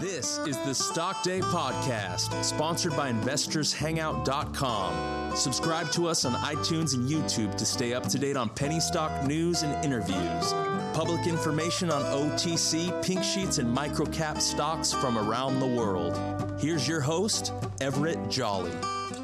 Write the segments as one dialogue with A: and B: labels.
A: This is the Stock Day Podcast, sponsored by InvestorsHangout.com. Subscribe to us on iTunes and YouTube to stay up to date on penny stock news and interviews. Public information on OTC, pink sheets, and microcap stocks from around the world. Here's your host, Everett Jolly.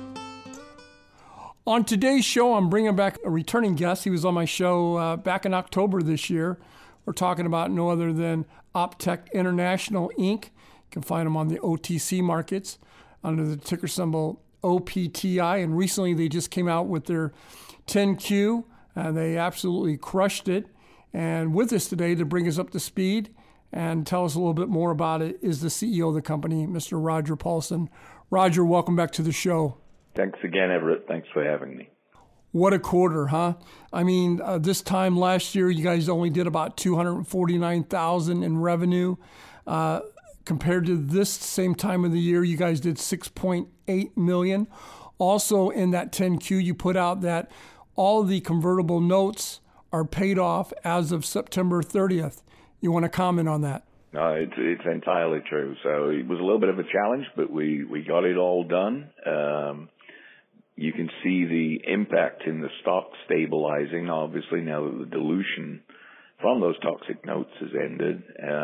B: On today's show, I'm bringing back a returning guest. He was on my show back in October this year. We're talking about no other than Optec International, Inc. You can find them on the OTC markets under the ticker symbol OPTI. And recently they just came out with their 10Q. They absolutely crushed it. And with us today to bring us up to speed and tell us a little bit more about it is the CEO of the company, Mr. Roger Paulson. Roger, welcome back to the show.
C: Thanks again, Everett. Thanks for having me.
B: What a quarter, huh? I mean, this time last year, you guys only did about $249,000 in revenue. Compared to this same time of the year, you guys did $6.8 million. Also, in that 10Q, you put out that all the convertible notes are paid off as of September 30th. You want to comment on that?
C: No, it's entirely true. So it was a little bit of a challenge, but we got it all done. You can see the impact in the stock stabilizing, obviously, now that the dilution from those toxic notes has ended,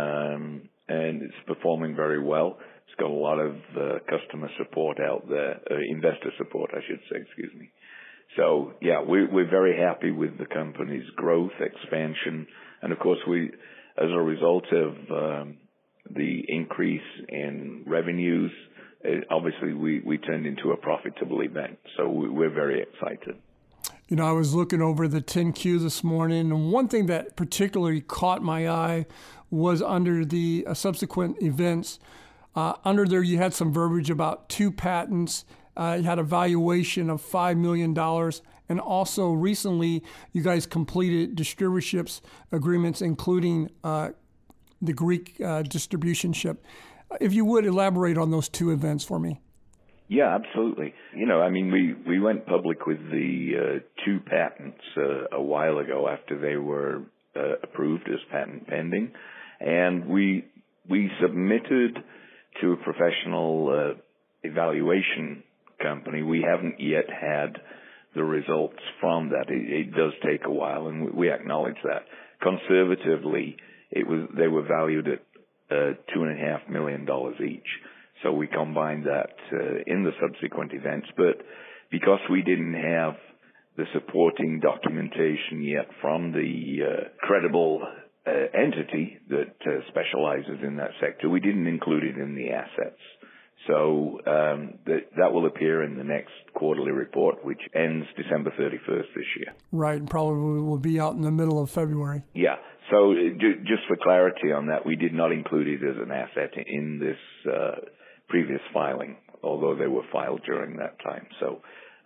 C: and it's performing very well. It's got a lot of customer support out there, investor support, I should say, excuse me. So, yeah, we're very happy with the company's growth, expansion, and of course, as a result of the increase in revenues, obviously we turned into a profitable event. So we're very excited.
B: You know, I was looking over the 10Q this morning, and one thing that particularly caught my eye was under the subsequent events. Under there, you had some verbiage about 2 patents. You had a valuation of $5 million. And also recently, you guys completed distributorships agreements, including the Greek distribution ship. If you would elaborate on those 2 events for me.
C: Yeah, absolutely. You know, I mean, we went public with the 2 patents a while ago after they were approved as patent pending. And we submitted to a professional evaluation company. We haven't yet had the results from that. It does take a while, and we acknowledge that. Conservatively, they were valued at $2.5 million each. So we combined that in the subsequent events. But because we didn't have the supporting documentation yet from the credible entity that specializes in that sector, we didn't include it in the assets. So that will appear in the next quarterly report, which ends December 31st this year.
B: Right, and probably will be out in the middle of February.
C: Yeah. So just for clarity on that, we did not include it as an asset in this previous filing, although they were filed during that time. So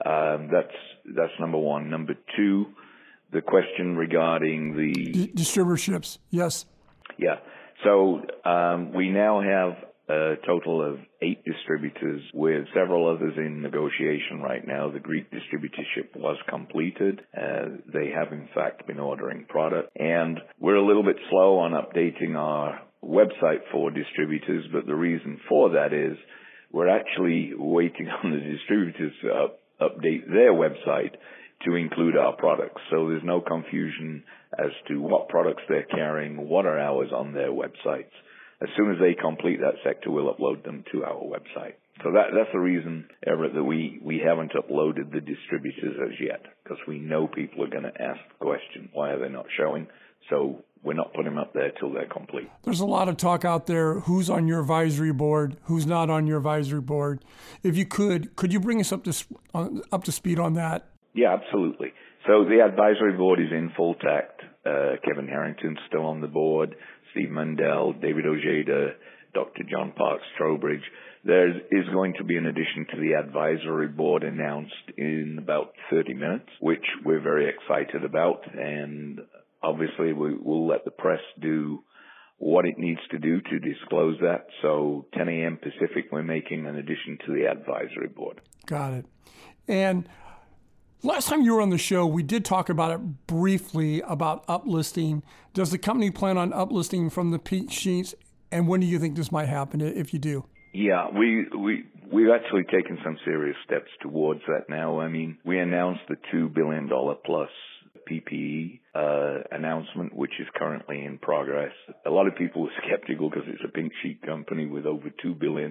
C: that's number one. Number two, the question regarding the
B: distributorships. Yes.
C: Yeah. So we now have a total of 8 distributors with several others in negotiation right now. The Greek distributorship was completed. They have, in fact, been ordering product. And we're a little bit slow on updating our website for distributors, but the reason for that is we're actually waiting on the distributors to update their website to include our products. So there's no confusion as to what products they're carrying, what are ours on their websites. As soon as they complete that sector, we'll upload them to our website. So that's the reason, Everett, that we haven't uploaded the distributors as yet, because we know people are going to ask the question, why are they not showing? So we're not putting them up there till they're complete.
B: There's a lot of talk out there, who's on your advisory board, who's not on your advisory board. If you could you bring us up to speed on that?
C: Yeah, absolutely. So the advisory board is in full tact. Kevin Harrington's still on the board, Steve Mundell, David Ojeda, Dr. John Parks Trowbridge. There is going to be an addition to the advisory board announced in about 30 minutes, which we're very excited about. And obviously, we'll let the press do what it needs to do to disclose that. So 10 a.m. Pacific, we're making an addition to the advisory board.
B: Got it. And last time you were on the show, we did talk about it briefly about uplisting. Does the company plan on uplisting from the pink sheets And when do you think this might happen, if you do?
C: Yeah, we've actually taken some serious steps towards that now. I mean, we announced the $2 billion plus PPE announcement, which is currently in progress. A lot of people were skeptical because it's a pink sheet company with over $2 billion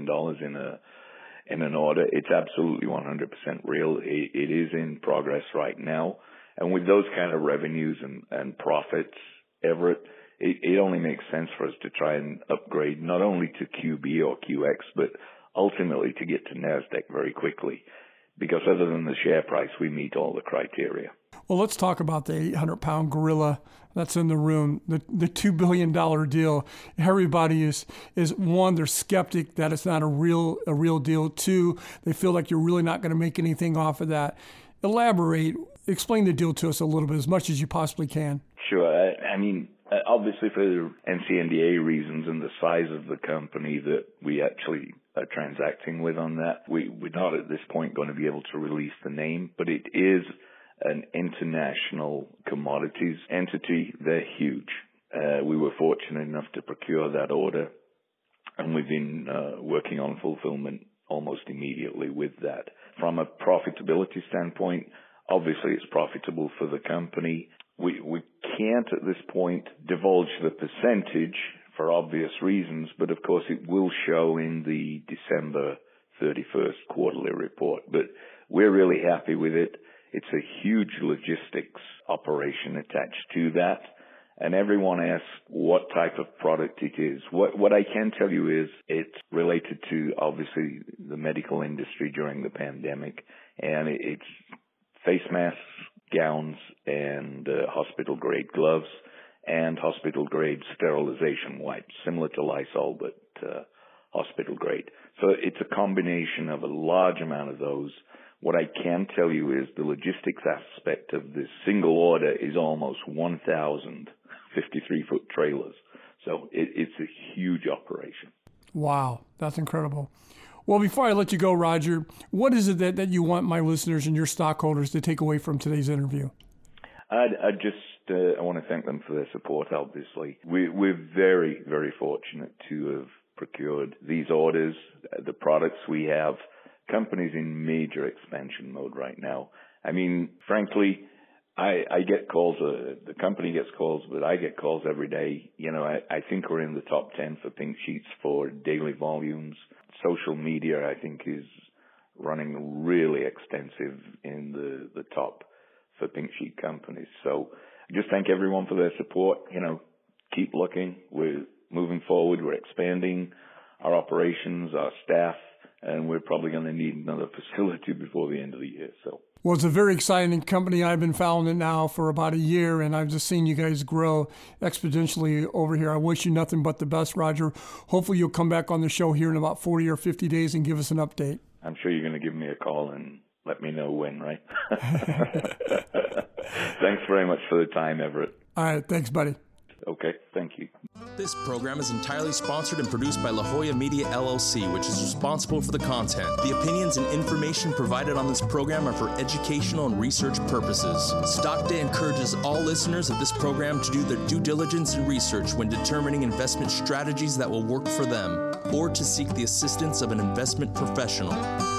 C: in an order. It's absolutely 100% real. It is in progress right now. And with those kind of revenues and profits, Everett, it only makes sense for us to try and upgrade not only to QB or QX, but ultimately to get to NASDAQ very quickly. Because other than the share price, we meet all the criteria.
B: Well, let's talk about the 800-pound gorilla that's in the room, the $2 billion deal. Everybody is one, they're skeptic that it's not a real deal. Two, they feel like you're really not going to make anything off of that. Elaborate, explain the deal to us a little bit, as much as you possibly can.
C: Sure. I mean, obviously for NCNDA reasons and the size of the company that we actually are transacting with on that, we're not at this point going to be able to release the name, but it is an international commodities entity. They're huge. We were fortunate enough to procure that order, and we've been working on fulfillment almost immediately with that. From a profitability standpoint, obviously it's profitable for the company. We can't at this point divulge the percentage for obvious reasons, but of course it will show in the December 31st quarterly report. But we're really happy with it. It's a huge logistics operation attached to that. And everyone asks what type of product it is. What I can tell you is it's related to, obviously, the medical industry during the pandemic. And it's face masks, gowns, and hospital-grade gloves, and hospital-grade sterilization wipes, similar to Lysol, but hospital-grade. So it's a combination of a large amount of those. What I can tell you is the logistics aspect of this single order is almost 1,000 53-foot trailers. So it's a huge operation.
B: Wow, that's incredible. Well, before I let you go, Roger, what is it that you want my listeners and your stockholders to take away from today's interview?
C: I want to thank them for their support, obviously. We're very, very fortunate to have procured these orders, the products we have. Company's in major expansion mode right now. I mean, frankly, I get calls, the company gets calls, but I get calls every day. You know, I think we're in the top 10 for pink sheets for daily volumes. Social media, I think, is running really extensive in the top for pink sheet companies. So I just thank everyone for their support. You know, keep looking. We're moving forward. We're expanding our operations, our staff, and we're probably going to need another facility before the end of the year. So.
B: Well, it's a very exciting company. I've been following it now for about a year, and I've just seen you guys grow exponentially over here. I wish you nothing but the best, Roger. Hopefully you'll come back on the show here in about 40 or 50 days and give us an update.
C: I'm sure you're going to give me a call and let me know when, right? Thanks very much for the time, Everett.
B: All right. Thanks, buddy.
C: Okay. Thank you.
A: This program is entirely sponsored and produced by La Jolla Media, LLC, which is responsible for the content. The opinions and information provided on this program are for educational and research purposes. Stock Day encourages all listeners of this program to do their due diligence and research when determining investment strategies that will work for them, or to seek the assistance of an investment professional.